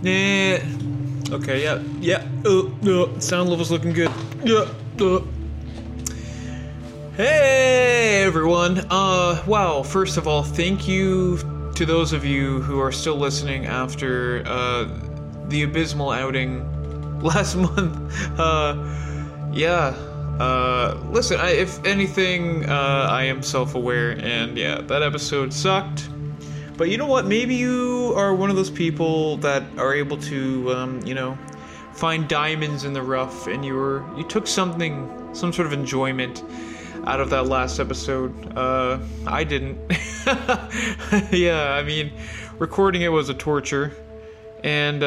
Okay, yeah. Sound level's looking good. Hey, everyone. Wow, first of all, thank you to those of you who are still listening after, the abysmal outing last month. Listen, if anything, I am self-aware, and yeah, that episode sucked. But you know what? Maybe you are one of those people that are able to, find diamonds in the rough, and you took some sort of enjoyment out of that last episode. I didn't. Yeah, I mean, recording it was a torture, and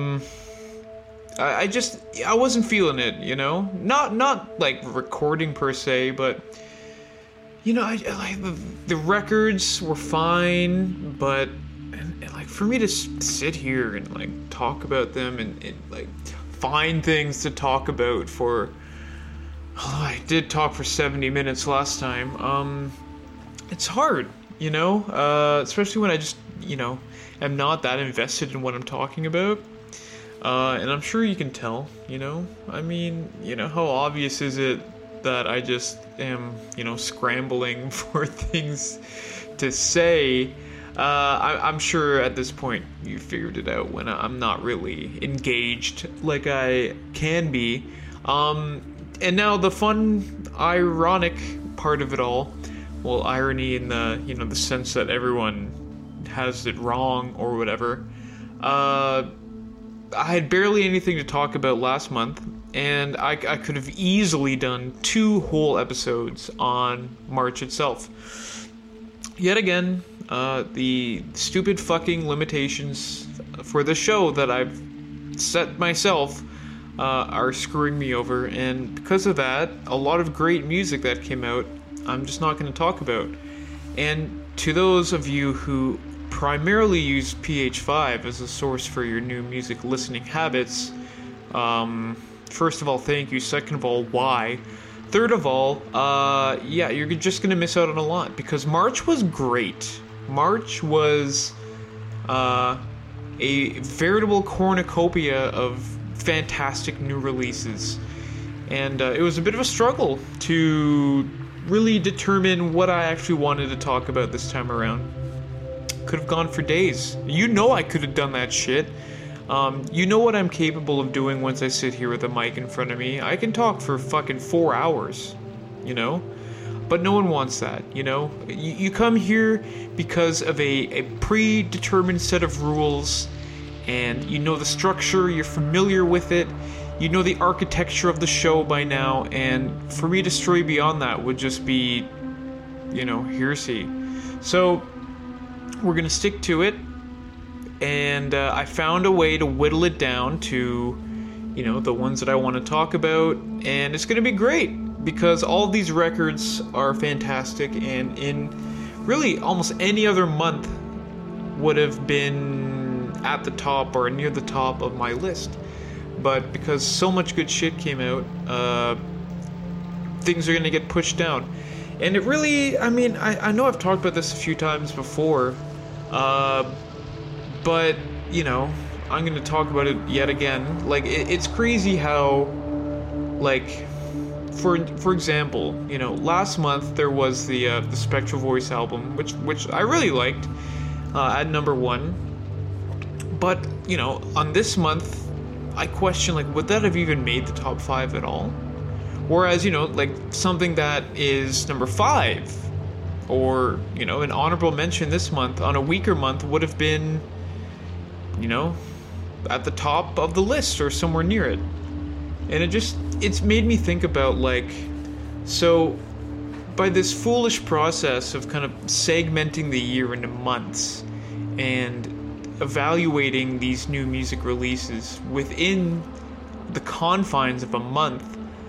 I wasn't feeling it, Not like recording per se, but the records were fine, but like for me to sit here and like talk about them and like find things to talk about for. I did talk for 70 minutes last time. It's hard, especially when I just, am not that invested in what I'm talking about. And I'm sure you can tell, I mean, how obvious is it that I just am, scrambling for things to say. I'm sure at this point you figured it out when I'm not really engaged like I can be. And now the fun, ironic part of it all, well, irony in the, the sense that everyone has it wrong or whatever. I had barely anything to talk about last month, and I could have easily done 2 whole episodes on March itself. Yet again, the stupid fucking limitations for the show that I've set myself are screwing me over, and because of that, a lot of great music that came out, I'm just not going to talk about. And to those of you who primarily use PH5 as a source for your new music listening habits, first of all, thank you. Second of all, why? Third of all, you're just going to miss out on a lot, because March was great. March was a veritable cornucopia of fantastic new releases, and it was a bit of a struggle to really determine what I actually wanted to talk about this time around. Could have gone for days. I could have done that shit. What I'm capable of doing once I sit here with a mic in front of me. I can talk for fucking 4 hours, but no one wants that. You come here because of a predetermined set of rules, and the structure, you're familiar with it, the architecture of the show by now, and for me to stray beyond that would just be, hearsay. So, we're gonna stick to it, and I found a way to whittle it down to, the ones that I want to talk about, and it's gonna be great, because all of these records are fantastic, and in really almost any other month would have been at the top or near the top of my list, but because so much good shit came out, things are gonna get pushed down. And it really, I mean, I know I've talked about this a few times before, but I'm gonna talk about it yet again. Like, it's crazy how, like, for example, last month there was the Spectral Voice album, which I really liked, at number 1. But, on this month, I question, like, would that have even made the top 5 at all? Whereas, like, something that is number 5, or, an honorable mention this month, on a weaker month, would have been, at the top of the list, or somewhere near it. And it's made me think about, like, so, by this foolish process of kind of segmenting the year into months, and evaluating these new music releases within the confines of a month,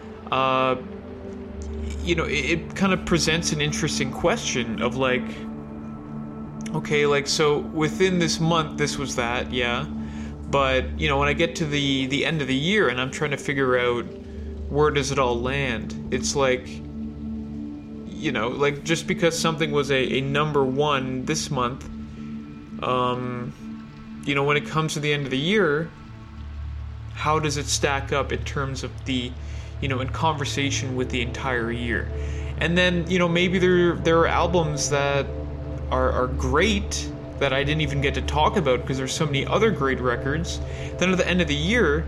it kind of presents an interesting question of, like, okay, like, so within this month this was that, yeah, but when I get to the end of the year and I'm trying to figure out where does it all land, it's like, like, just because something was a number 1 this month, when it comes to the end of the year, how does it stack up in terms of the, in conversation with the entire year? And then, maybe there are albums that are great that I didn't even get to talk about because there's so many other great records. Then at the end of the year,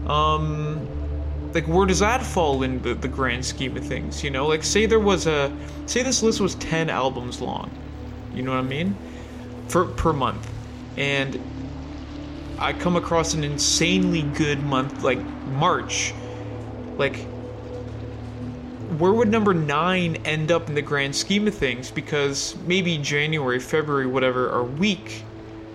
where does that fall in the grand scheme of things? Say this list was 10 albums long. You know what I mean? Per month. And I come across an insanely good month like March. Where would number 9 end up in the grand scheme of things? Because maybe January, February, whatever, are weak.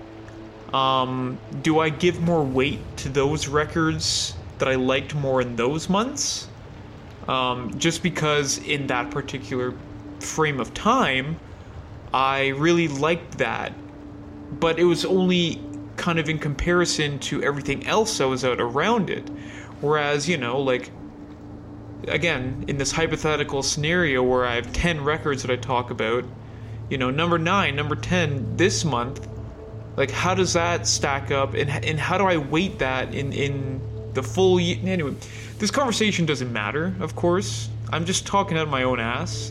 Do I give more weight to those records that I liked more in those months? Just because in that particular frame of time, I really liked that. But it was only kind of in comparison to everything else that was out around it. Whereas, again, in this hypothetical scenario where I have 10 records that I talk about, number 9, number 10 this month, how does that stack up, and how do I weight that in the full year? Anyway, this conversation doesn't matter, of course. I'm just talking out of my own ass.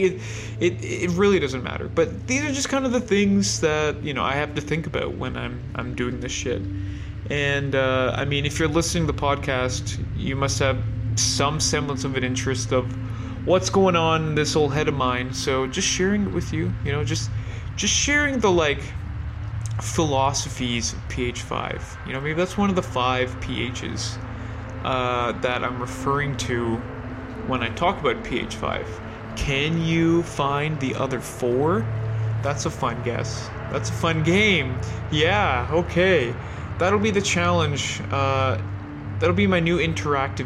It really doesn't matter. But these are just kind of the things that, I have to think about when I'm doing this shit. And, if you're listening to the podcast, you must have some semblance of an interest of what's going on in this old head of mine. So just sharing it with you, just sharing the philosophies of PH5. Maybe that's one of the 5 PHs that I'm referring to when I talk about PH5. Can you find the other 4? That's a fun guess. That's a fun game. Yeah, okay. That'll be the challenge. That'll be my new interactive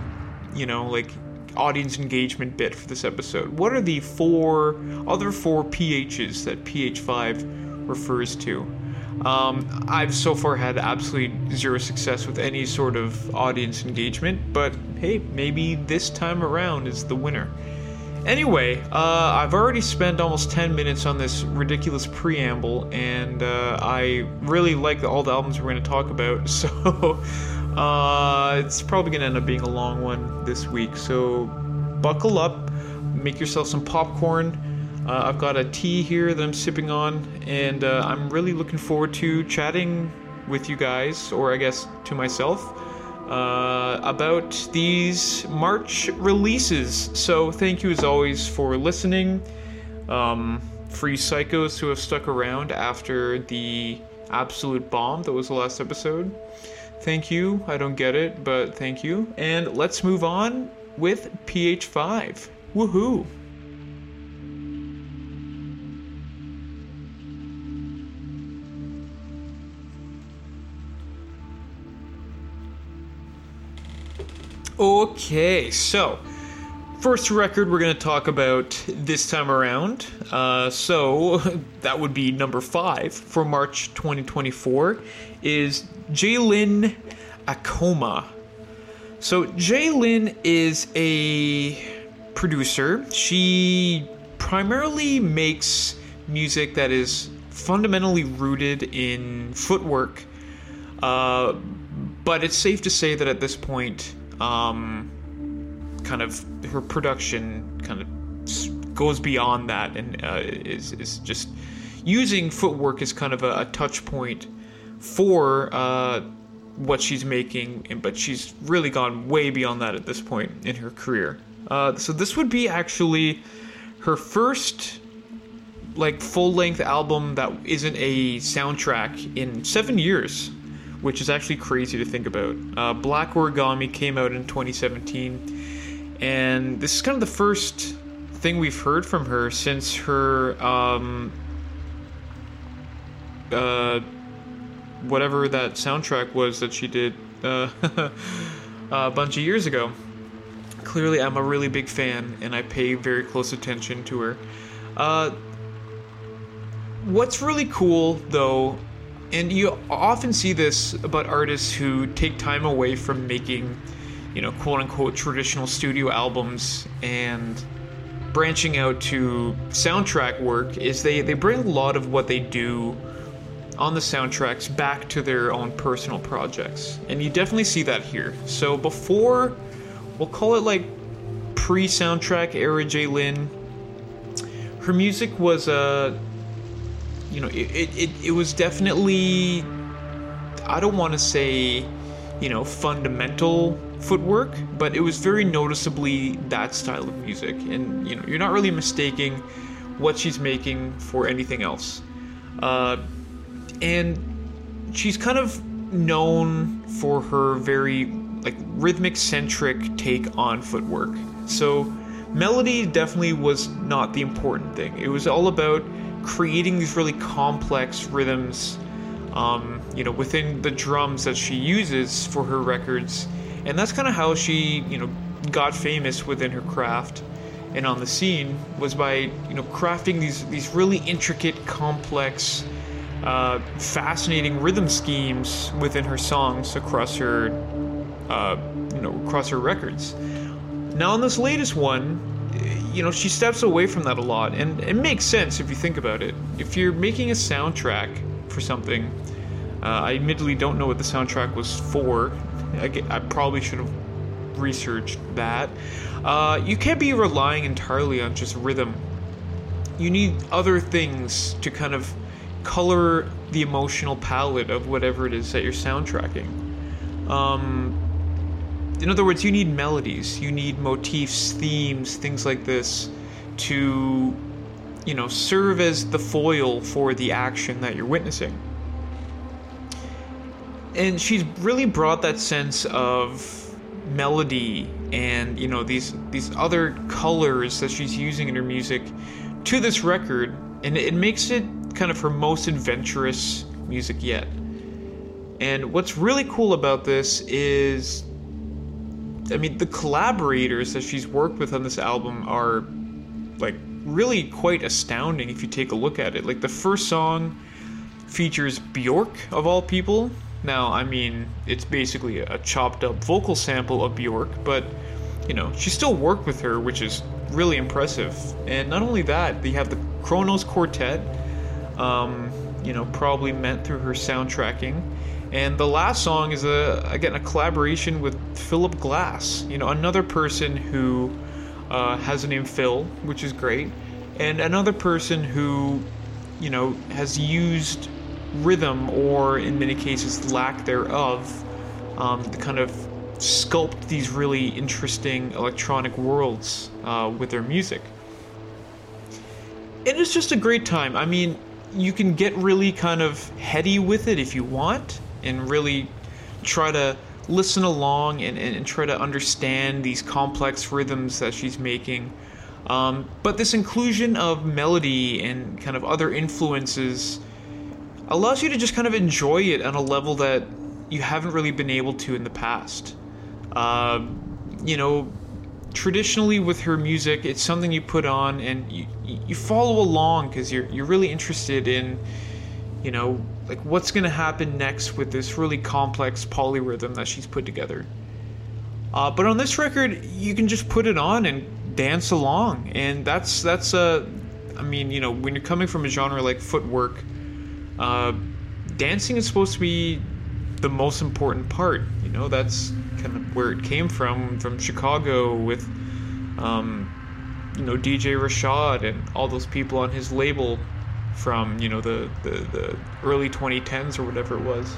audience engagement bit for this episode. What are the other 4 PHs that PH5 refers to? I've so far had absolutely zero success with any sort of audience engagement, but hey, maybe this time around is the winner. Anyway, I've already spent almost 10 minutes on this ridiculous preamble, and I really like all the albums we're going to talk about, so it's probably going to end up being a long one this week. So buckle up, make yourself some popcorn. I've got a tea here that I'm sipping on, and I'm really looking forward to chatting with you guys, or I guess to myself, about these March releases. So thank you as always for listening. For you psychos who have stuck around after the absolute bomb that was the last episode, thank you. I don't get it, but thank you. And let's move on with PH5. Woohoo! Okay, so first record we're going to talk about this time around, so that would be number 5 for March 2024, is Jaylin Acoma. So Jaylin is a producer. She primarily makes music that is fundamentally rooted in footwork, but it's safe to say that at this point, kind of her production kind of goes beyond that, and is just using footwork as kind of a touch point for what she's making, but she's really gone way beyond that at this point in her career. So this would be actually her first full-length album that isn't a soundtrack in 7 years, which is actually crazy to think about. Black Origami came out in 2017, and this is kind of the first thing we've heard from her since her whatever that soundtrack was that she did a bunch of years ago. Clearly, I'm a really big fan, and I pay very close attention to her. What's really cool, though, and you often see this about artists who take time away from making, quote-unquote traditional studio albums and branching out to soundtrack work, is they bring a lot of what they do on the soundtracks back to their own personal projects. And you definitely see that here. So before, we'll call it like pre-soundtrack era J-Lyn, her music was it was definitely, I don't want to say, fundamental footwork, but it was very noticeably that style of music. And you're not really mistaking what she's making for anything else. And she's kind of known for her very like rhythmic centric take on footwork. So melody definitely was not the important thing. It was all about creating these really complex rhythms, within the drums that she uses for her records. And that's kind of how she, got famous within her craft and on the scene, was by, crafting these really intricate, complex, fascinating rhythm schemes within her songs across her records. Now on this latest one, she steps away from that a lot, and it makes sense if you think about it. If you're making a soundtrack for something, I admittedly don't know what the soundtrack was for. I probably should have researched that. You can't be relying entirely on just rhythm. You need other things to kind of color the emotional palette of whatever it is that you're soundtracking. In other words, you need melodies, you need motifs, themes, things like this to, serve as the foil for the action that you're witnessing. And she's really brought that sense of melody and, these other colors that she's using in her music to this record, and it makes it kind of her most adventurous music yet. And what's really cool about this is, the collaborators that she's worked with on this album are, like, really quite astounding if you take a look at it. Like, the first song features Bjork, of all people. Now, it's basically a chopped up vocal sample of Bjork, but, she still worked with her, which is really impressive. And not only that, you have the Kronos Quartet, probably meant through her soundtracking. And the last song is a collaboration with Philip Glass, another person who has the name Phil, which is great, and another person who, has used rhythm, or in many cases lack thereof, to kind of sculpt these really interesting electronic worlds with their music. And it's just a great time. You can get really kind of heady with it if you want, and really try to listen along and try to understand these complex rhythms that she's making. But this inclusion of melody and kind of other influences allows you to just kind of enjoy it on a level that you haven't really been able to in the past. Traditionally with her music, it's something you put on and you follow along because you're really interested in, like what's going to happen next with this really complex polyrhythm that she's put together. But on this record, you can just put it on and dance along, and that's when you're coming from a genre like footwork, dancing is supposed to be the most important part. That's kind of where it came from Chicago with DJ Rashad and all those people on his label from the early 2010s or whatever it was.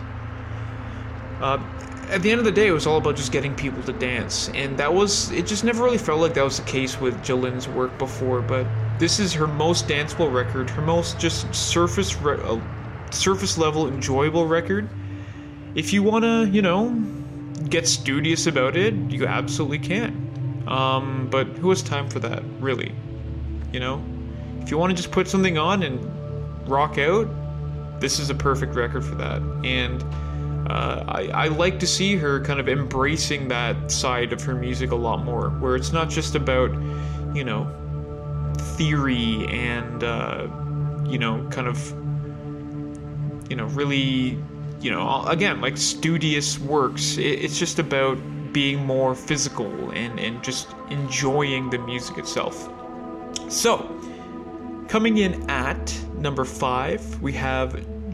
At the end of the day, it was all about just getting people to dance, and it just never really felt like that was the case with J-Lyn's work before. But this is her most danceable record, her most just surface level enjoyable record. If you want to, get studious about it, you absolutely can. But who has time for that, really? If you want to just put something on and rock out, this is a perfect record for that. And I like to see her kind of embracing that side of her music a lot more, where it's not just about, theory and, kind of, really, again, like studious works. It's just about being more physical and just enjoying the music itself. So, coming in at number 5, we have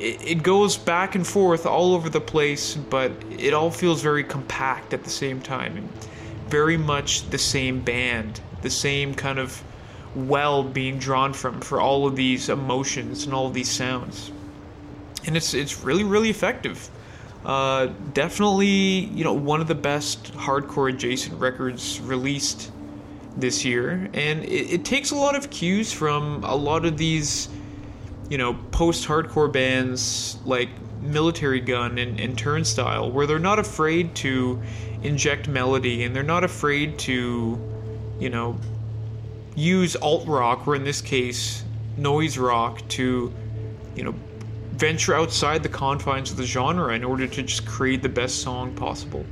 it goes back and forth all over the place, but it all feels very compact at the same time, and very much the same band, the same kind of well being drawn from for all of these emotions and all of these sounds. And it's really, really effective. Definitely, one of the best hardcore adjacent records released this year, and it takes a lot of cues from a lot of these post-hardcore bands like Military Gun and Turnstile, where they're not afraid to inject melody, and they're not afraid to use alt rock, or in this case noise rock, to venture outside the confines of the genre in order to just create the best song possible.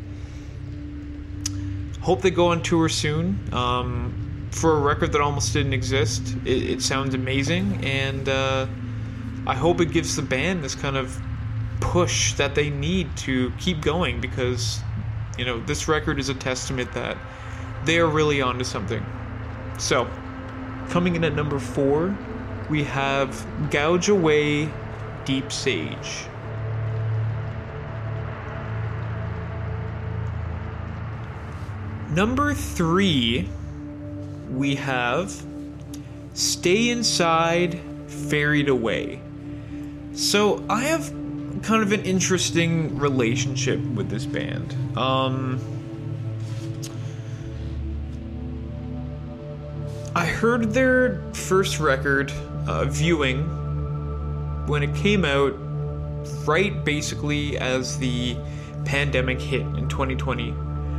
Hope they go on tour soon. For a record that almost didn't exist, it sounds amazing, and I hope it gives the band this kind of push that they need to keep going, because this record is a testament that they are really onto something. So, coming in at number 4, we have Gouge Away, Deep Sage. Number 3, we have Stay Inside, Ferried Away. So I have kind of an interesting relationship with this band. I heard their first record, Viewing, when it came out, right basically as the pandemic hit in 2020.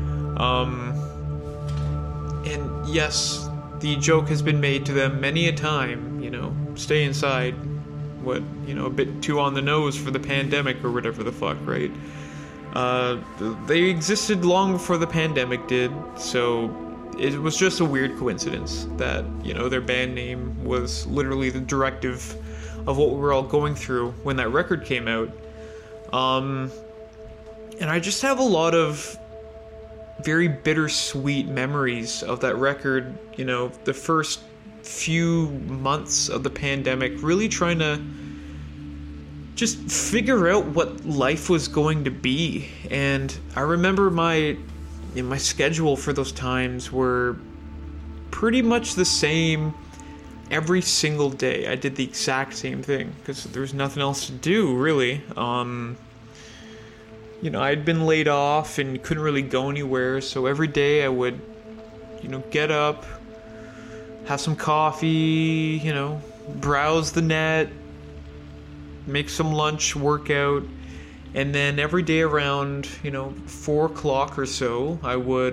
And yes, the joke has been made to them many a time, stay inside, a bit too on the nose for the pandemic or whatever the fuck, right? They existed long before the pandemic did, so it was just a weird coincidence that, their band name was literally the directive of what we were all going through when that record came out. And I just have a lot of very bittersweet memories of that record, the first few months of the pandemic, really trying to just figure out what life was going to be. And I remember my schedule for those times were pretty much the same every single day. I did the exact same thing because there was nothing else to do, really. I'd been laid off and couldn't really go anywhere, so every day I would, get up, have some coffee, browse the net, make some lunch, work out, and then every day around, 4 o'clock or so, I would,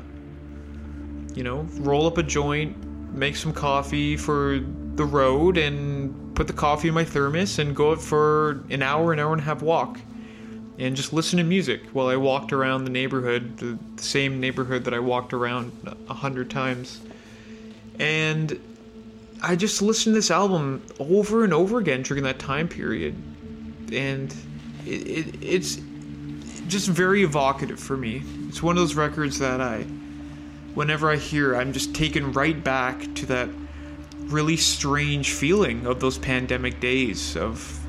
roll up a joint, make some coffee for the road, and put the coffee in my thermos and go out for an hour and a half walk. And just listen to music while I walked around the neighborhood, the same neighborhood that I walked around 100 times. And I just listened to this album over and over again during that time period. And it's just very evocative for me. It's one of those records that whenever I hear, I'm just taken right back to that really strange feeling of those pandemic days of,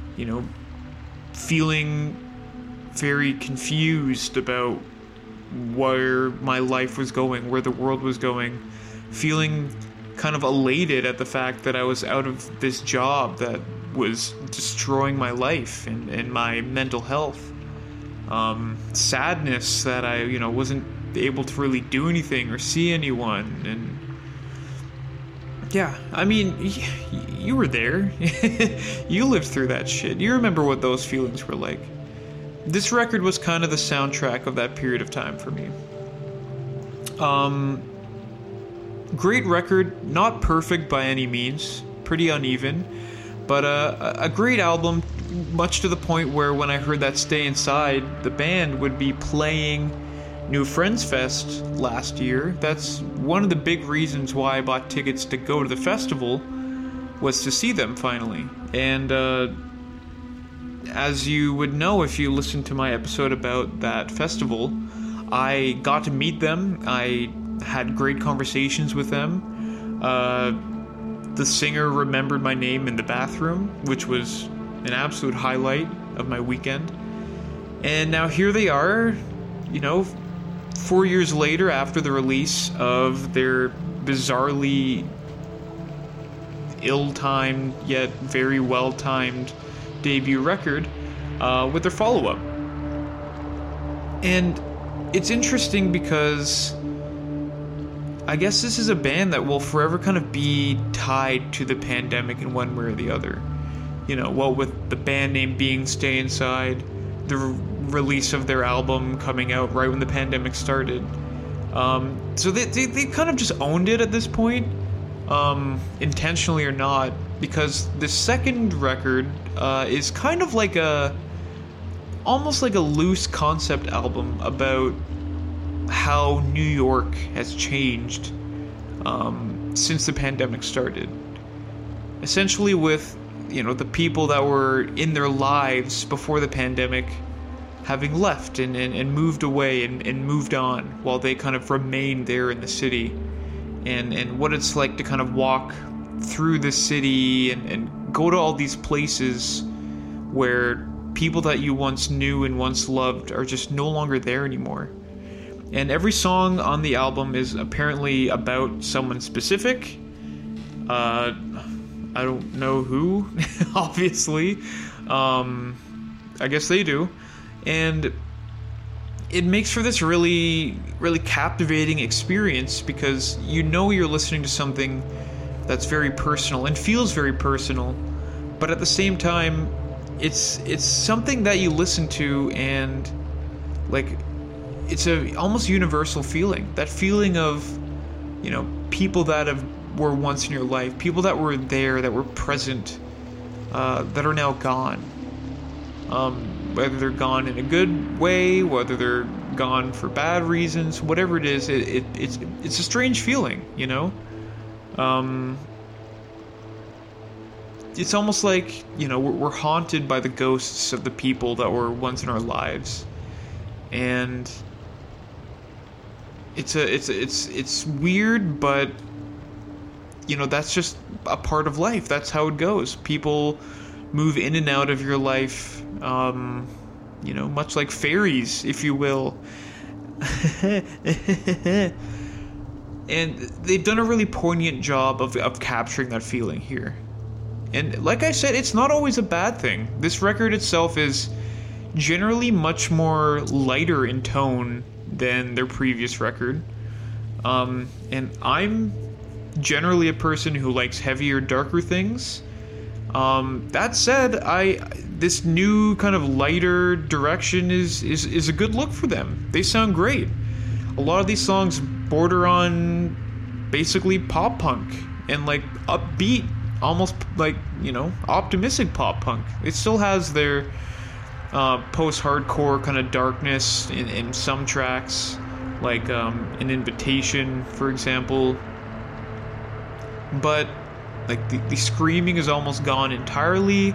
feeling very confused about where my life was going, where the world was going, feeling kind of elated at the fact that I was out of this job that was destroying my life and my mental health. Sadness that I, wasn't able to really do anything or see anyone. And yeah, I mean, you were there. You lived through that shit. You remember what those feelings were like. This record was kind of the soundtrack of that period of time for me. Great record, not perfect by any means, pretty uneven, but a great album, much to the point where when I heard that Stay Inside, the band would be playing New Friends Fest last year. That's one of the big reasons why I bought tickets to go to the festival, was to see them finally. And as you would know if you listened to my episode about that festival, I got to meet them. I had great conversations with them. The singer remembered my name in the bathroom, which was an absolute highlight of my weekend. And now here they are, 4 years later after the release of their bizarrely ill-timed yet very well-timed debut record, with their follow-up. And it's interesting because I guess this is a band that will forever kind of be tied to the pandemic in one way or the other. With the band name being Stay Inside, the release of their album coming out right when the pandemic started. So they kind of just owned it at this point, intentionally or not, because the second record is kind of like almost like a loose concept album about how New York has changed since the pandemic started. Essentially with, the people that were in their lives before the pandemic having left and moved away and moved on while they kind of remained there in the city. And what it's like to kind of walk through the city and go to all these places where people that you once knew and once loved are just no longer there anymore. And every song on the album is apparently about someone specific. I don't know who, obviously. I guess they do. And it makes for this really, really captivating experience because you're listening to something that's very personal and feels very personal, but at the same time, it's something that you listen to and it's a almost universal feeling. That feeling of, people that were once in your life, people that were there, that were present, that are now gone. Whether they're gone in a good way, whether they're gone for bad reasons, whatever it is, it's a strange feeling, It's almost like, we're haunted by the ghosts of the people that were once in our lives, and it's weird, but that's just a part of life. That's how it goes. People move in and out of your life, much like fairies, if you will. And they've done a really poignant job of capturing that feeling here. And like I said, it's not always a bad thing. This record itself is generally much more lighter in tone than their previous record. And I'm generally a person who likes heavier, darker things. That said, this new kind of lighter direction is a good look for them. They sound great. A lot of these songs border on basically pop punk and upbeat, almost optimistic pop punk. It still has their post-hardcore kind of darkness in some tracks, like An Invitation, for example. But the screaming is almost gone entirely.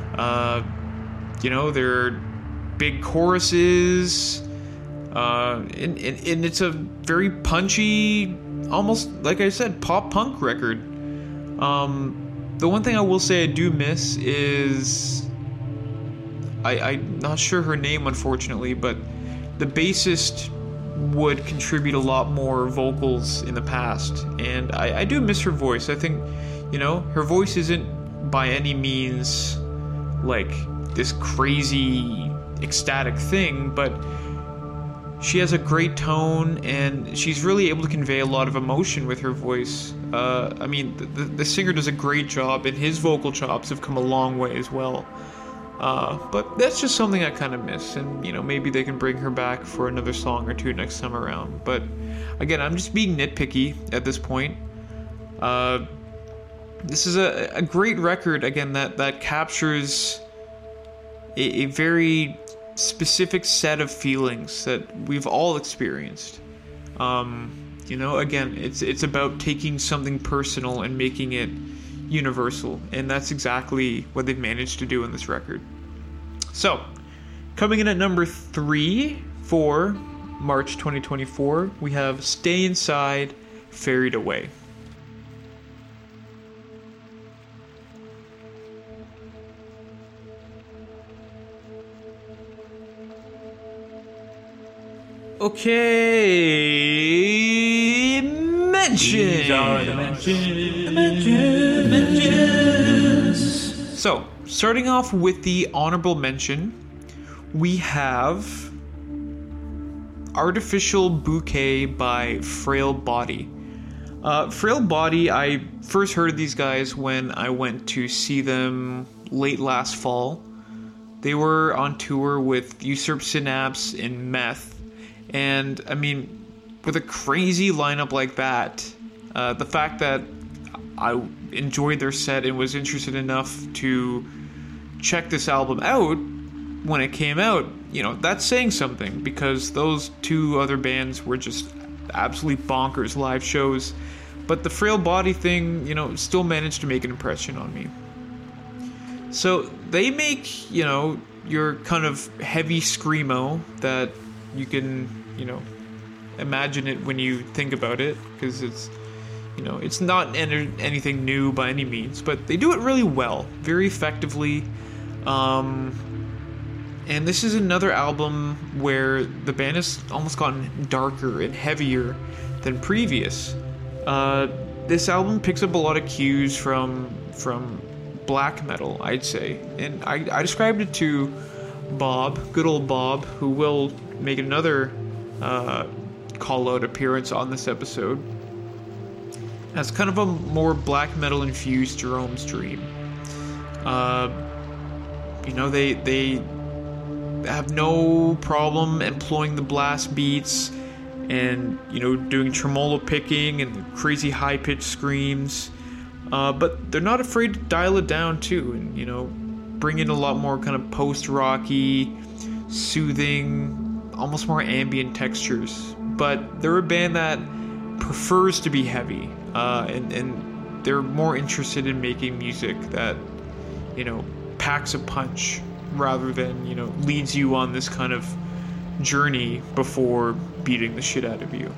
There are big choruses, and it's a very punchy, almost like I said, pop punk record. The one thing I will say I do miss is I'm not sure her name, unfortunately, but the bassist would contribute a lot more vocals in the past, and I do miss her voice. I think, her voice isn't by any means this crazy ecstatic thing, but she has a great tone and she's really able to convey a lot of emotion with her voice. The singer does a great job, and his vocal chops have come a long way as well. But that's just something I kind of miss, and maybe they can bring her back for another song or two next time around. But again, I'm just being nitpicky at this point. This is a great record, again, that captures a very specific set of feelings that we've all experienced. Again, it's about taking something personal and making it universal, and that's exactly what they've managed to do in this record. So, coming in at number 3 for March 2024, we have Stay Inside, Ferried Away. Okay, mentions. These are the mentions. So, starting off with the honorable mention, we have Artificial Bouquet by Frail Body. Frail Body, I first heard of these guys when I went to see them late last fall. They were on tour with Usurp Synapse and Meth. And, I mean, with a crazy lineup like that, the fact that I enjoyed their set and was interested enough to check this album out when it came out, you know, that's saying something, because those two other bands were just absolutely bonkers live shows. But the Frail Body thing, you know, still managed to make an impression on me. So they make, you know, your kind of heavy screamo that you can, you know, imagine it when you think about it, because it's, you know, it's not anything new by any means, but they do it really well, very effectively. And this is another album where the band has almost gotten darker and heavier than previous. This album picks up a lot of cues from black metal, I'd say. And I described it to Bob, good old Bob, who will make another call-out appearance on this episode, as kind of a more black metal infused Jerome's Dream. You know, they have no problem employing the blast beats and, you know, doing tremolo picking and crazy high-pitched screams, but they're not afraid to dial it down too, and, you know, bring in a lot more kind of post-rocky, soothing, almost more ambient textures. But they're a band that prefers to be heavy, and they're more interested in making music that, you know, packs a punch, rather than, you know, leads you on this kind of journey before beating the shit out of you.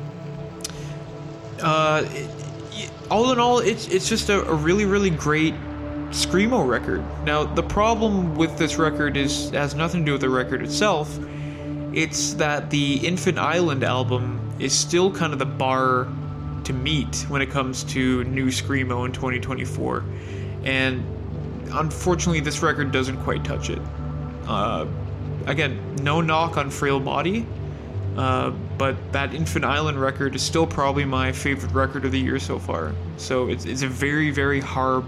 All in all, it's just a really, really great screamo record. Now, the problem with this record has nothing to do with the record itself. It's that the Infant Island album is still kind of the bar to meet when it comes to new screamo in 2024. And unfortunately, this record doesn't quite touch it. Again, no knock on Frail Body, but that Infant Island record is still probably my favorite record of the year so far. So it's a very, very horror.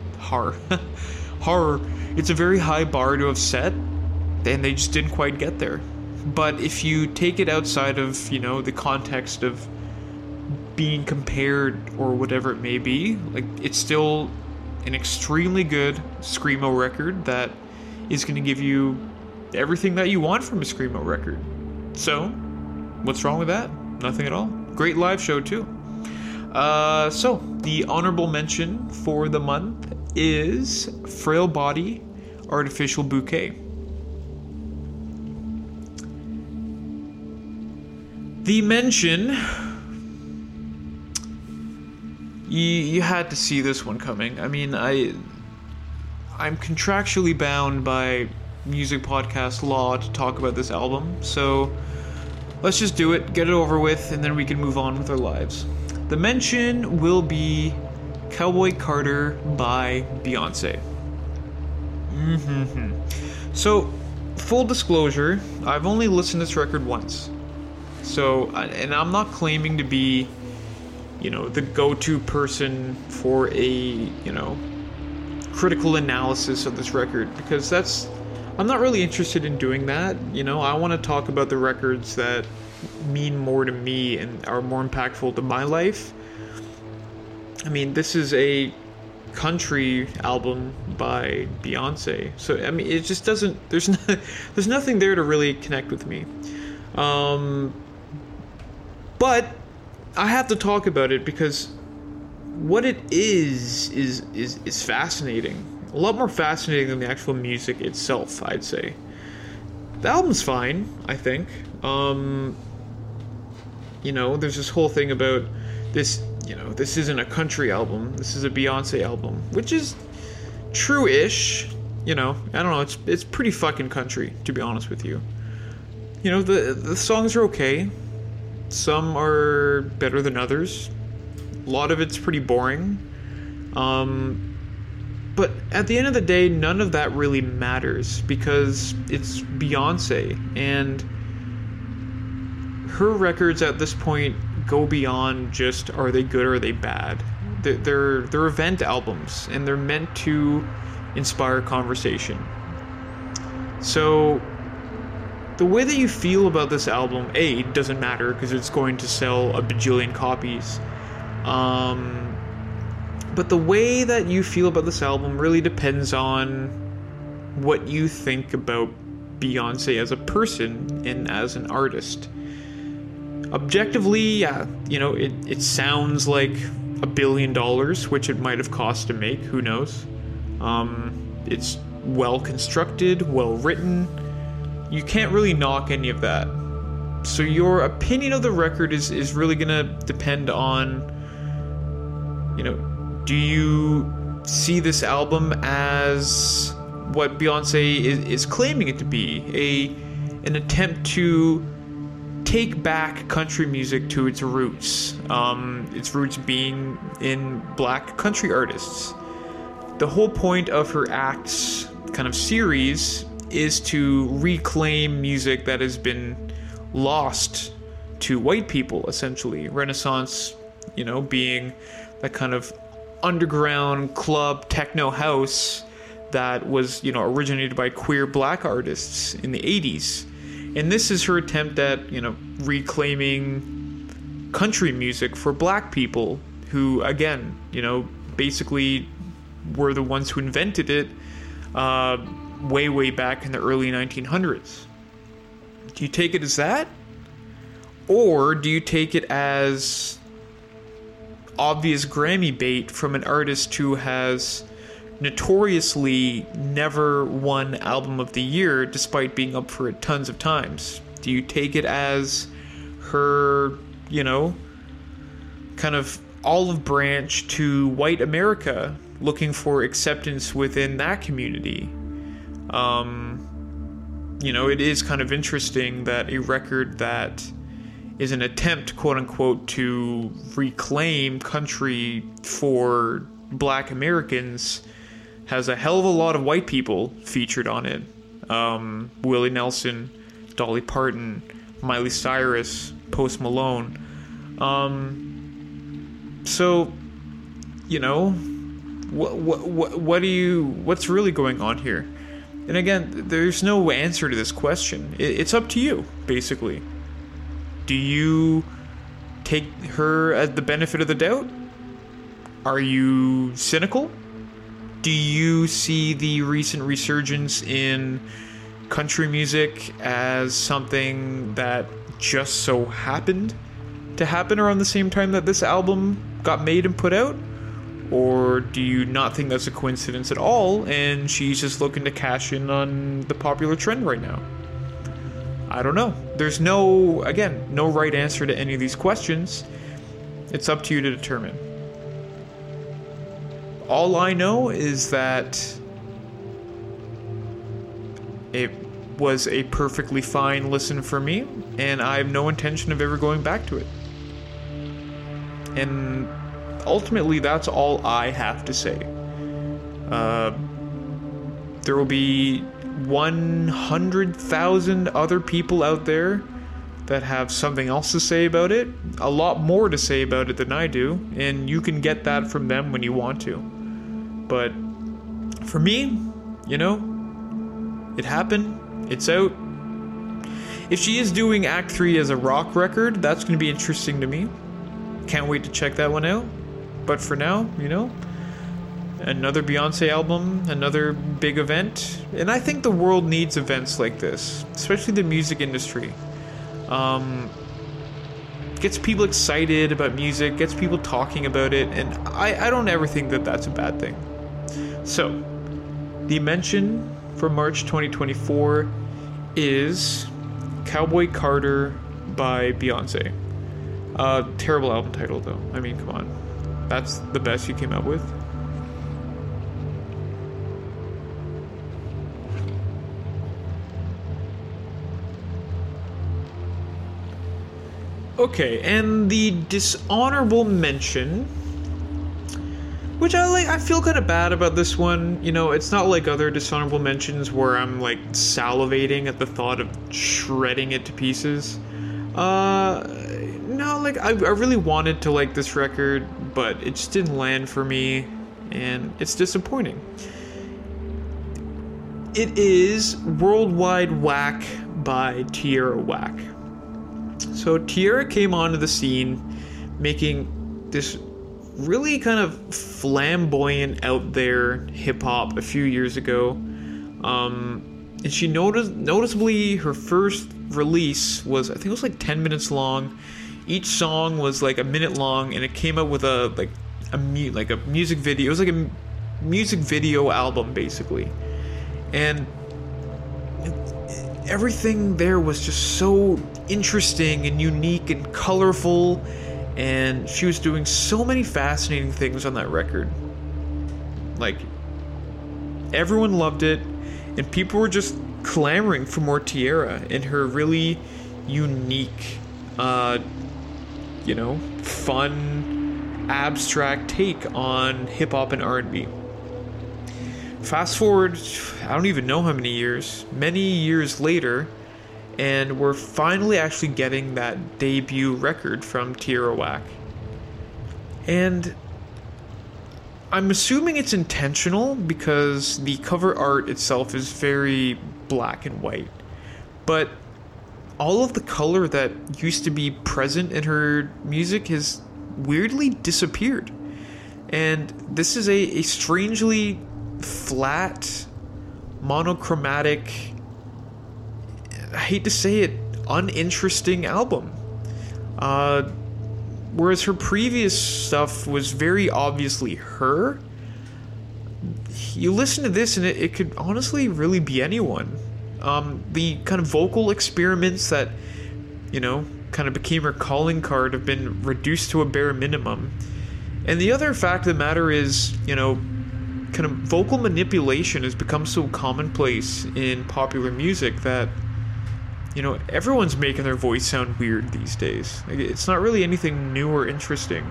It's a very high bar to have set, and they just didn't quite get there. But if you take it outside of, you know, the context of being compared or whatever it may be, like, it's still an extremely good screamo record that is going to give you everything that you want from a screamo record. So, what's wrong with that? Nothing at all. Great live show too. So, the honorable mention for the month is Frail Body, Artificial Bouquet. The mention, you had to see this one coming. I mean, I'm contractually bound by music podcast law to talk about this album, so let's just do it, get it over with, and then we can move on with our lives. The mention will be Cowboy Carter by Beyonce. So, full disclosure, I've only listened to this record once. So, and I'm not claiming to be, you know, the go-to person for a, you know, critical analysis of this record, because I'm not really interested in doing that. You know, I want to talk about the records that mean more to me and are more impactful to my life. I mean, this is a country album by Beyonce, so I mean, it just doesn't, there's nothing there to really connect with me. But I have to talk about it because what it is fascinating. A lot more fascinating than the actual music itself, I'd say. The album's fine, I think. You know, there's this whole thing about this, you know, this isn't a country album, this is a Beyonce album, which is true-ish. You know, I don't know, it's pretty fucking country, to be honest with you. You know, the songs are okay. Some are better than others. A lot of it's pretty boring. But at the end of the day, none of that really matters because it's Beyonce, and her records at this point go beyond just are they good or are they bad. They're event albums, and they're meant to inspire conversation. So the way that you feel about this album, A, doesn't matter because it's going to sell a bajillion copies. But the way that you feel about this album really depends on what you think about Beyonce as a person and as an artist. Objectively, yeah, you know, it sounds like $1 billion, which it might have cost to make, who knows. It's well constructed, well written. You can't really knock any of that. So your opinion of the record is really gonna depend on, you know, do you see this album as what Beyonce is claiming it to be? An attempt to take back country music to its roots being in black country artists. The whole point of her acts kind of series is to reclaim music that has been lost to white people, essentially. Renaissance, you know, being that kind of underground club techno house that was, you know, originated by queer black artists in the 80s. And this is her attempt at, you know, reclaiming country music for black people who, again, you know, basically were the ones who invented it way back in the early 1900s. Do you take it as that? Or do you take it as obvious Grammy bait from an artist who has notoriously never won Album of the Year despite being up for it tons of times? Do you take it as her, you know, kind of olive branch to white America looking for acceptance within that community? You know, it is kind of interesting that a record that is an attempt, quote unquote, to reclaim country for black Americans has a hell of a lot of white people featured on it. Willie Nelson, Dolly Parton, Miley Cyrus, Post Malone. So, you know, what's really going on here? And again, there's no answer to this question. It's up to you, basically. Do you take her as the benefit of the doubt? Are you cynical? Do you see the recent resurgence in country music as something that just so happened to happen around the same time that this album got made and put out? Or do you not think that's a coincidence at all, and she's just looking to cash in on the popular trend right now? I don't know. There's no right answer to any of these questions. It's up to you to determine. All I know is that it was a perfectly fine listen for me, and I have no intention of ever going back to it. And ultimately, that's all I have to say. There will be 100,000 other people out there that have something else to say about it, a lot more to say about it than I do, and you can get that from them when you want to. But for me, you know, it happened, it's out. If she is doing Act 3 as a rock record, that's going to be interesting to me. Can't wait to check that one out. But for now, you know, another Beyonce album, another big event. And I think the world needs events like this, especially the music industry. Gets people excited about music, gets people talking about it, and I don't ever think that that's a bad thing. So, the mention for March 2024 is Cowboy Carter by Beyonce. Terrible album title, though. I mean, come on. That's the best you came up with? Okay, and the dishonorable mention, which I feel kind of bad about this one. You know, it's not like other dishonorable mentions where I'm like salivating at the thought of shredding it to pieces. No, like I really wanted to like this record, but it just didn't land for me, and it's disappointing. It is Worldwide Whack by Tierra Whack. So Tierra came onto the scene making this really kind of flamboyant, out there hip-hop a few years ago. And she noticeably, her first release was, I think it was like 10 minutes long. Each song was like a minute long, and it came out with a music video. It was like a music video album, basically. And everything there was just so interesting and unique and colorful, and she was doing so many fascinating things on that record. Like, everyone loved it, and people were just clamoring for more Tierra and her really unique, fun, abstract take on hip-hop and R&B. Fast forward, I don't even know how many years later, and we're finally actually getting that debut record from Tierra Whack. And I'm assuming it's intentional because the cover art itself is very black and white. But all of the color that used to be present in her music has weirdly disappeared. And this is a strangely flat, monochromatic, I hate to say it, uninteresting album. Whereas her previous stuff was very obviously her. You listen to this and it could honestly really be anyone. The kind of vocal experiments that, kind of became her calling card have been reduced to a bare minimum. And the other fact of the matter is, kind of vocal manipulation has become so commonplace in popular music that, everyone's making their voice sound weird these days. Like, it's not really anything new or interesting.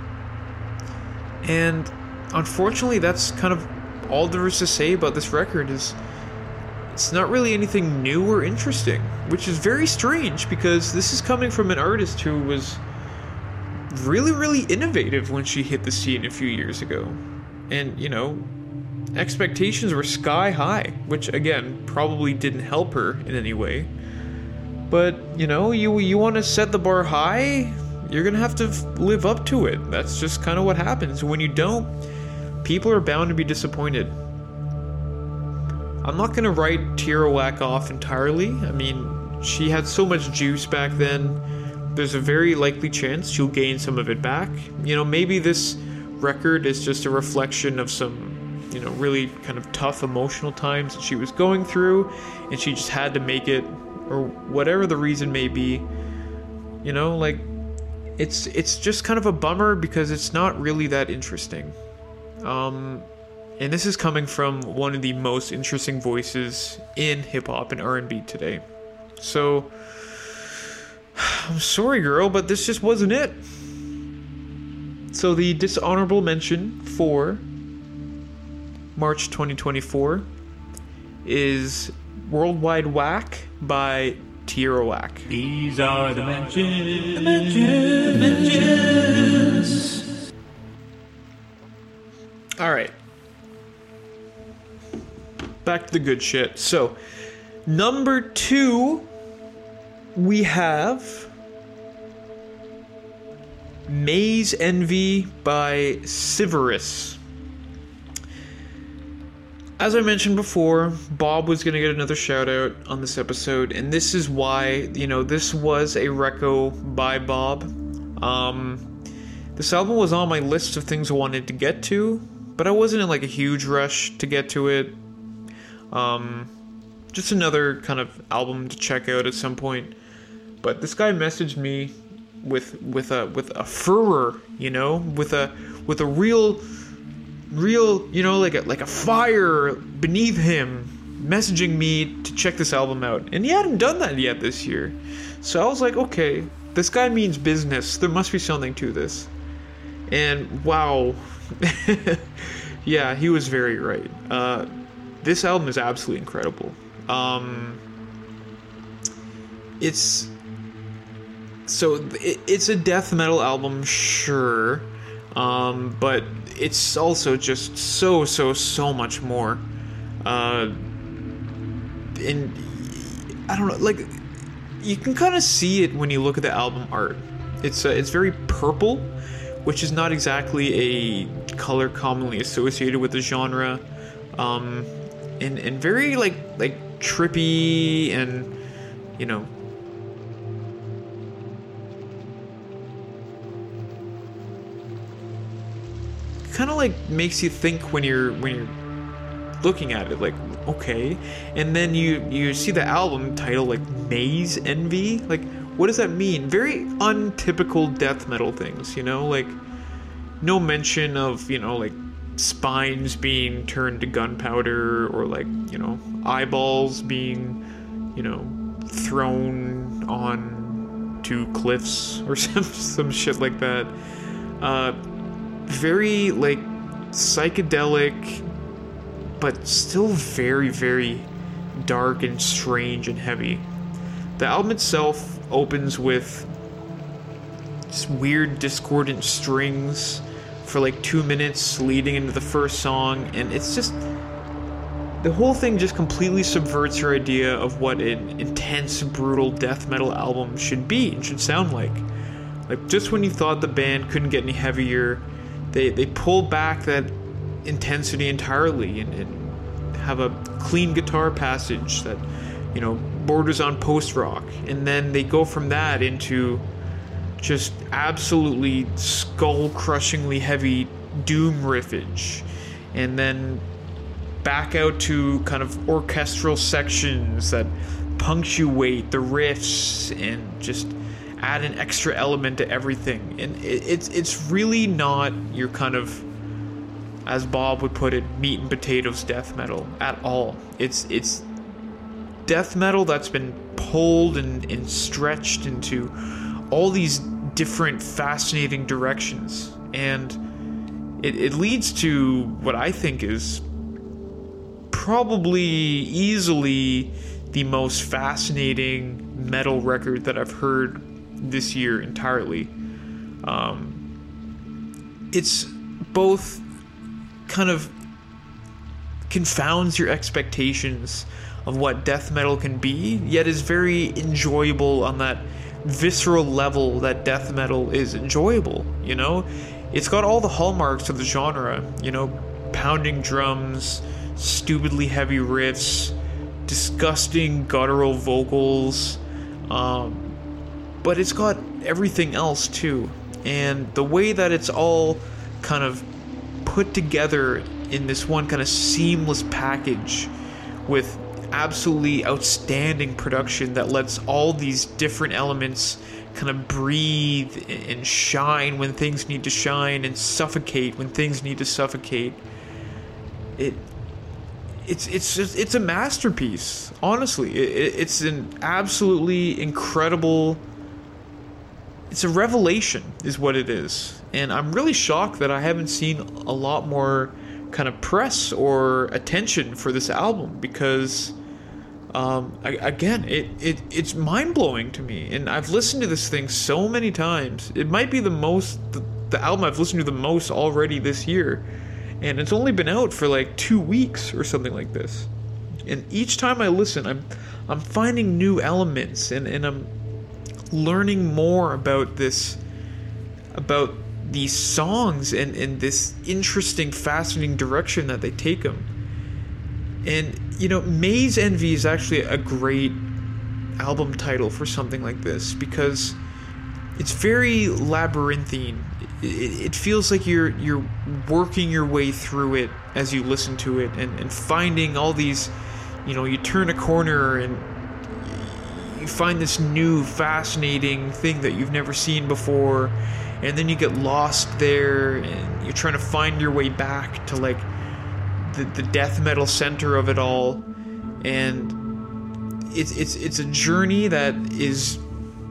And unfortunately, that's kind of all there is to say about this record. Is it's not really anything new or interesting, which is very strange because this is coming from an artist who was really, really innovative when she hit the scene a few years ago. And, expectations were sky high, which, again, probably didn't help her in any way. But, you want to set the bar high, you're going to have to live up to it. That's just kind of what happens. When you don't, people are bound to be disappointed. I'm not going to write Tierra Whack off entirely. I mean, she had so much juice back then. There's a very likely chance she'll gain some of it back. Maybe this record is just a reflection of some, really kind of tough emotional times that she was going through, and she just had to make it, or whatever the reason may be. It's just kind of a bummer because it's not really that interesting. And this is coming from one of the most interesting voices in hip-hop and R&B today. So, I'm sorry, girl, but this just wasn't it. So the dishonorable mention for March 2024 is Worldwide Whack by Tierra Whack. These are the mentions. Alright. Back to the good shit. So, number 2, we have Maze Envy by Siverus. As I mentioned before, Bob was going to get another shout out on this episode, and this is why, this was a reco by Bob. This album was on my list of things I wanted to get to, but I wasn't in a huge rush to get to it. Just another kind of album to check out at some point. But this guy messaged me with a furor, with a real, like a fire beneath him, messaging me to check this album out. And he hadn't done that yet this year. So I was like, okay, this guy means business. There must be something to this. And wow. Yeah, he was very right. This album is absolutely incredible. It's a death metal album, sure, but it's also just so much more. And I don't know, like, you can kind of see it when you look at the album art. It's very purple, which is not exactly a color commonly associated with the genre, and very like trippy, and you know, kind of like makes you think when you're looking at it, like, okay. And then you see the album title, like Maze Envy, like, what does that mean? Very untypical death metal things, you know, like no mention of, you know, like spines being turned to gunpowder, or like, you know, eyeballs being, you know, thrown on to cliffs or some shit like that. Very like psychedelic, but still very, very dark and strange and heavy. The album itself opens with just weird discordant strings for like 2 minutes leading into the first song, and it's just, the whole thing just completely subverts your idea of what an intense, brutal death metal album should be and should sound like. Like, just when you thought the band couldn't get any heavier, they pull back that intensity entirely and have a clean guitar passage that, you know, borders on post-rock, and then they go from that into just absolutely skull-crushingly heavy doom riffage, and then back out to kind of orchestral sections that punctuate the riffs and just add an extra element to everything. And it's really not your kind of, as Bob would put it, meat and potatoes death metal at all. It's death metal that's been pulled and stretched into all these different fascinating directions, and it leads to what I think is probably easily the most fascinating metal record that I've heard this year entirely. It's both kind of confounds your expectations of what death metal can be, yet is very enjoyable on that visceral level that death metal is enjoyable, you know? It's got all the hallmarks of the genre, you know, pounding drums, stupidly heavy riffs, disgusting guttural vocals, but it's got everything else too. And the way that it's all kind of put together in this one kind of seamless package with absolutely outstanding production that lets all these different elements kind of breathe and shine when things need to shine, and suffocate when things need to suffocate. It's a masterpiece, honestly. It's an absolutely incredible, it's a revelation is what it is. And I'm really shocked that I haven't seen a lot more kind of press or attention for this album, because again, it's mind-blowing to me, and I've listened to this thing so many times. It might be the album I've listened to the most already this year, and it's only been out for like 2 weeks or something like this. And each time I listen, I'm finding new elements, and I'm learning more about these songs and this interesting, fascinating direction that they take them. And, you know, Maze Envy is actually a great album title for something like this, because it's very labyrinthine. It feels like you're working your way through it as you listen to it, and finding all these, you know, you turn a corner and you find this new fascinating thing that you've never seen before, and then you get lost there, and you're trying to find your way back to like the death metal center of it all. And it's a journey that is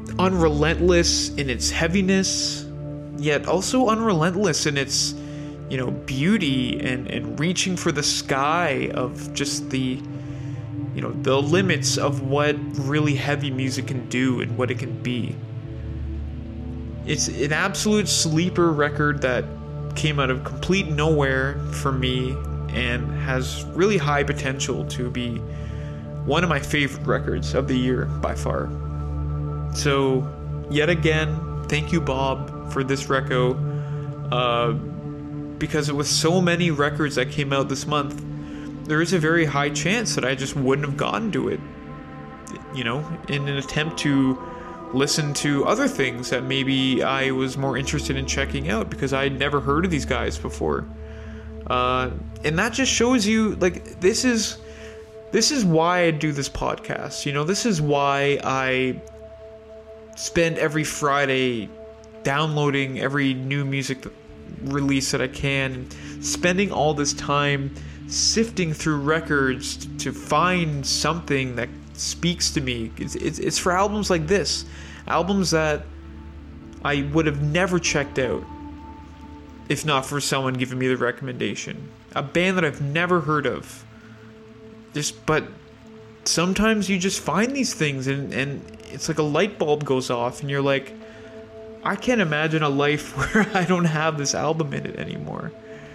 unrelentless in its heaviness, yet also unrelentless in its, beauty and reaching for the sky of just the limits of what really heavy music can do and what it can be. It's an absolute sleeper record that came out of complete nowhere for me and has really high potential to be one of my favorite records of the year by far. So, yet again, thank you, Bob, for this reco. Because with so many records that came out this month, there is a very high chance that I just wouldn't have gotten to it, in an attempt to listen to other things that maybe I was more interested in checking out because I had never heard of these guys before. And that just shows you, this is why I do this podcast. This is why I spend every Friday downloading every new music release that I can, and spending all this time sifting through records to find something that speaks to me. It's for albums like this, albums that I would have never checked out if not for someone giving me the recommendation. A band that I've never heard of. But sometimes you just find these things and it's like a light bulb goes off and you're like, I can't imagine a life where I don't have this album in it anymore.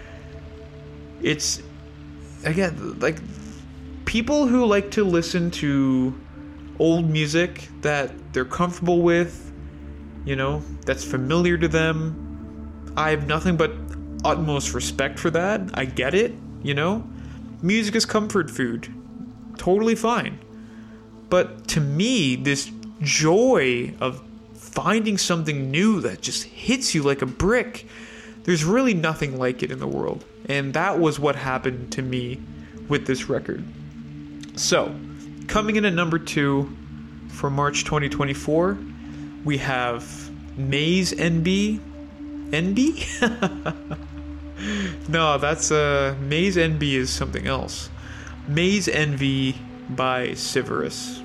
It's, again, like, people who like to listen to old music that they're comfortable with, that's familiar to them. I have nothing but utmost respect for that. I get it, Music is comfort food. Totally fine. But to me, this joy of finding something new that just hits you like a brick, there's really nothing like it in the world. And that was what happened to me with this record. So, coming in at number 2 for March 2024, we have Maze NB. NB? No, that's Maze NB is something else. Maze Envy by Siverus.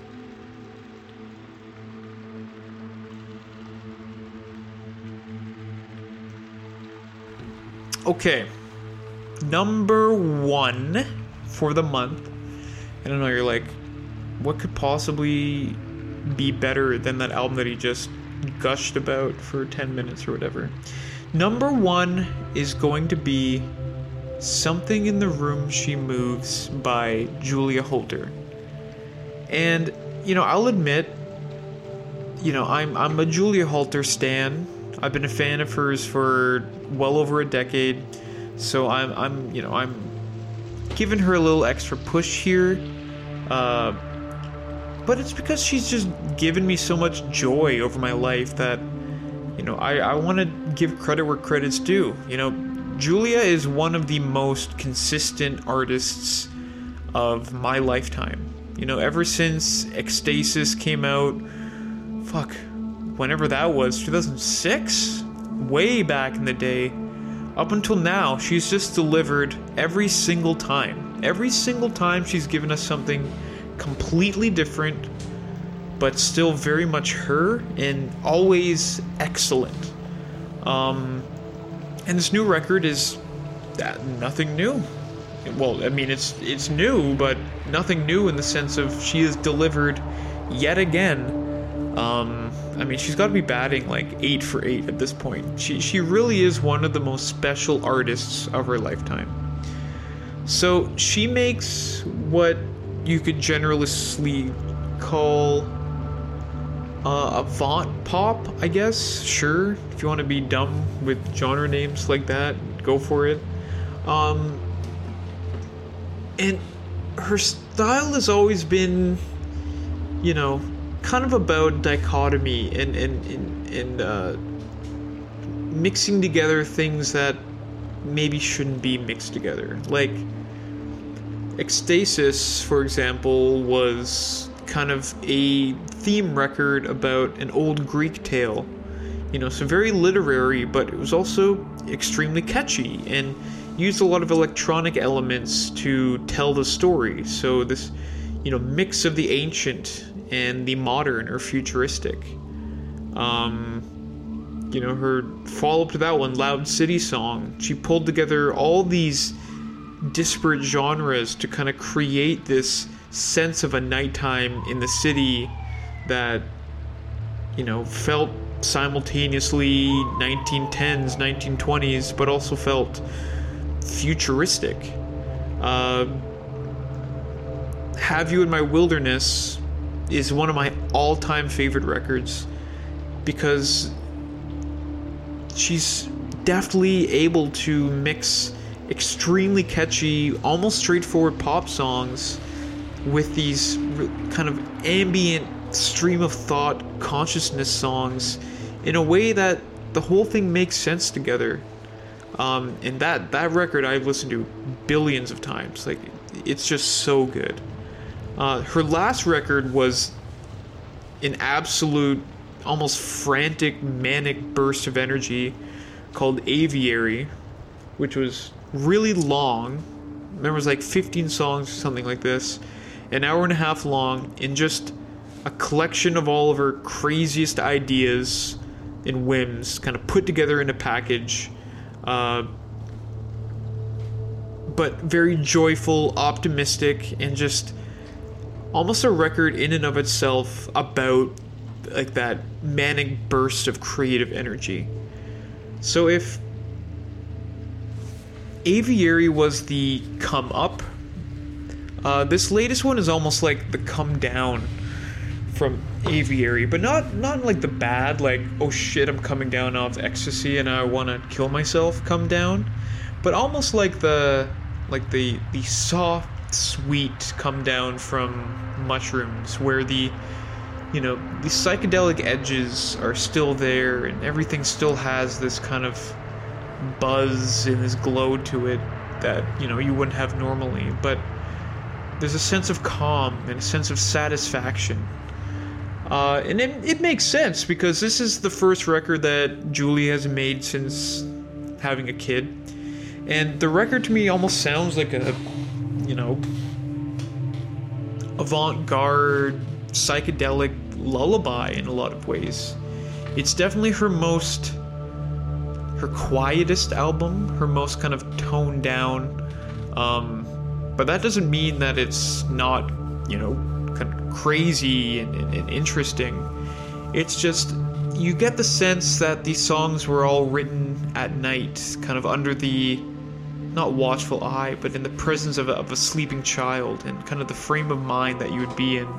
Okay, number 1 for the month. I don't know, you're like, what could possibly be better than that album that he just gushed about for 10 minutes or whatever? Number 1 is going to be Something in the Room She Moves by Julia Holter. And, I'll admit, I'm a Julia Holter stan. I've been a fan of hers for well over a decade, so I'm giving her a little extra push here. But it's because she's just given me so much joy over my life that, I want to give credit where credit's due. Julia is one of the most consistent artists of my lifetime. Ever since Ecstasis came out, whenever that was, 2006? Way back in the day. Up until now, she's just delivered every single time. Every single time she's given us something completely different, but still very much her, and always excellent. And this new record is nothing new. Well, I mean, it's new, but nothing new in the sense of she has delivered yet again. She's got to be batting like 8 for 8 at this point. She really is one of the most special artists of her lifetime. So she makes what you could generously call avant pop, I guess. Sure, if you want to be dumb with genre names like that, go for it. And her style has always been, kind of about dichotomy and mixing together things that maybe shouldn't be mixed together. Like Ecstasis, for example, was kind of a theme record about an old Greek tale. So very literary, but it was also extremely catchy and used a lot of electronic elements to tell the story. So this, mix of the ancient and the modern or futuristic. Her follow-up to that one, Loud City Song, she pulled together all these disparate genres to kind of create this sense of a nighttime in the city that, felt simultaneously 1910s, 1920s, but also felt futuristic. Have You in My Wilderness is one of my all-time favorite records because she's deftly able to mix extremely catchy, almost straightforward pop songs with these kind of ambient stream of thought consciousness songs in a way that the whole thing makes sense together. And that record I've listened to billions of times. Like, it's just so good. Her last record was an absolute, almost frantic, manic burst of energy called Aviary, which was really long. There was like 15 songs or something like this, an hour and a half long, and just a collection of all of her craziest ideas and whims kind of put together in a package, but very joyful, optimistic, and just almost a record in and of itself about like that manic burst of creative energy. So if Aviary was the come up, this latest one is almost like the come down from Aviary, but not like the bad, like, oh shit, I'm coming down off ecstasy and I want to kill myself come down, but almost like the soft, sweet come down from mushrooms, where the psychedelic edges are still there and everything still has this kind of buzz and this glow to it that you wouldn't have normally, but there's a sense of calm and a sense of satisfaction. And it makes sense because this is the first record that Julie has made since having a kid. And the record to me almost sounds like a, avant-garde, psychedelic lullaby in a lot of ways. It's definitely her quietest album, her most kind of toned down. But that doesn't mean that it's not, kind of crazy and interesting. It's just, you get the sense that these songs were all written at night, kind of under the, not watchful eye, but in the presence of a sleeping child, and kind of the frame of mind that you would be in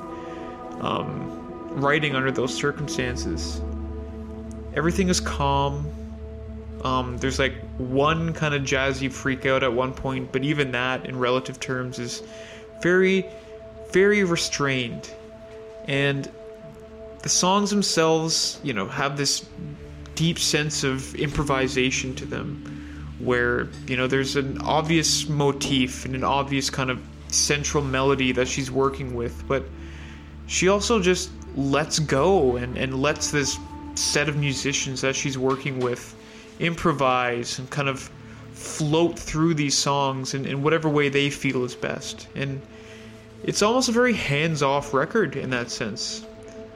writing under those circumstances. Everything is calm. There's like one kind of jazzy freak out at one point, but even that in relative terms is very, very restrained. And the songs themselves, have this deep sense of improvisation to them, where, there's an obvious motif and an obvious kind of central melody that she's working with, but she also just lets go and lets this set of musicians that she's working with improvise and kind of float through these songs in whatever way they feel is best. And it's almost a very hands-off record in that sense.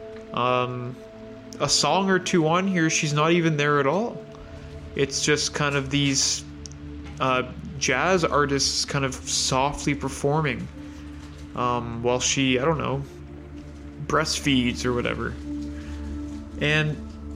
A song or two on here, she's not even there at all. It's just kind of these jazz artists kind of softly performing while she, breastfeeds or whatever. And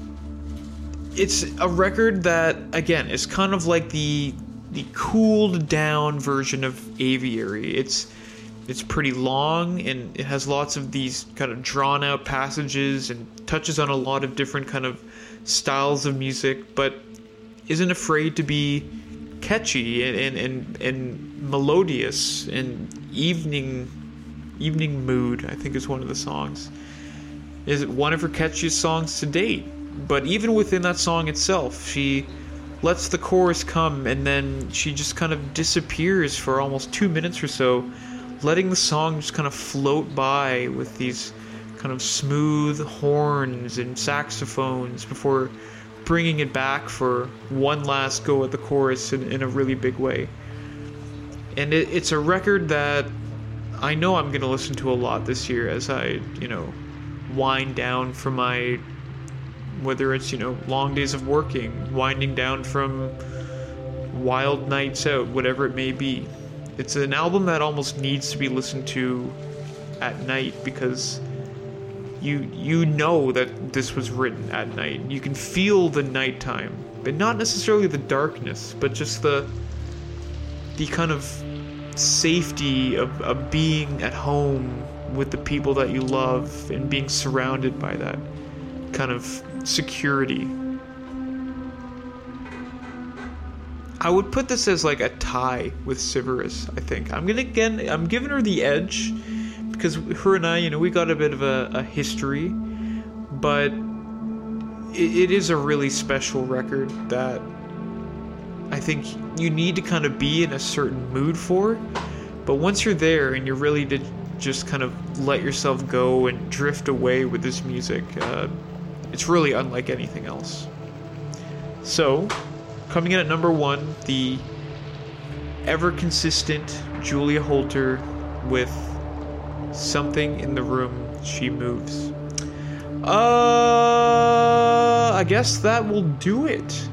it's a record that, again, is kind of like the cooled down version of Aviary. It's pretty long, and it has lots of these kind of drawn out passages and touches on a lot of different kind of styles of music, but isn't afraid to be catchy and melodious, and evening mood, I think, is one of the songs. Is one of her catchiest songs to date. But even within that song itself, she lets the chorus come and then she just kind of disappears for almost 2 minutes or so, letting the song just kind of float by with these kind of smooth horns and saxophones before bringing it back for one last go at the chorus in a really big way. And it's a record that I know I'm gonna listen to a lot this year as I, wind down from my, whether it's, long days of working, winding down from wild nights out, whatever it may be. It's an album that almost needs to be listened to at night because you know that this was written at night. You can feel the nighttime, but not necessarily the darkness, but just the kind of safety of being at home with the people that you love and being surrounded by that kind of security. I would put this as like a tie with Sybaris, I think. I'm giving her the edge because her and I, we got a bit of a history, but it is a really special record that I think you need to kind of be in a certain mood for. But once you're there and you're ready to just kind of let yourself go and drift away with this music, it's really unlike anything else. So, coming in at number 1, the ever-consistent Julia Holter with Something in the Room She Moves. I guess that will do it.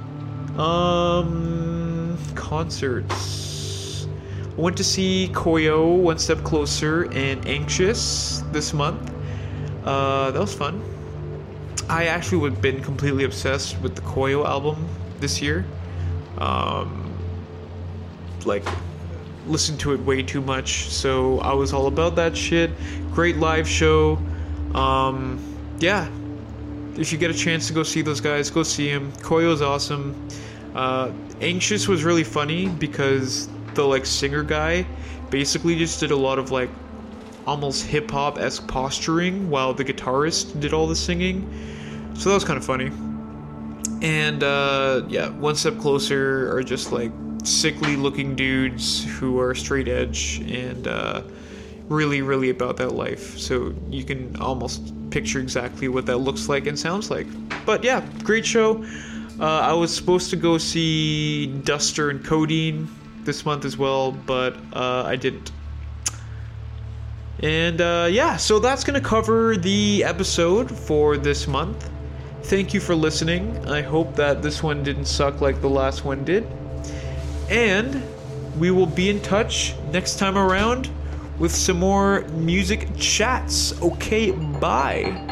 Concerts. I went to see Koyo, One Step Closer, and Anxious this month. That was fun. I actually would have been completely obsessed with the Koyo album this year. Listened to it way too much, so I was all about that shit. Great live show. Yeah, if you get a chance to go see those guys, go see him. Koyo's awesome. Anxious was really funny because the singer guy basically just did a lot of almost hip-hop-esque posturing while the guitarist did all the singing, so that was kind of funny. And One Step Closer are just sickly looking dudes who are straight edge and really, really about that life. So you can almost picture exactly what that looks like and sounds like. But yeah, great show. I was supposed to go see Duster and Codeine this month as well, but I didn't. And so that's going to cover the episode for this month. Thank you for listening. I hope that this one didn't suck like the last one did. And we will be in touch next time around with some more music chats. Okay, bye.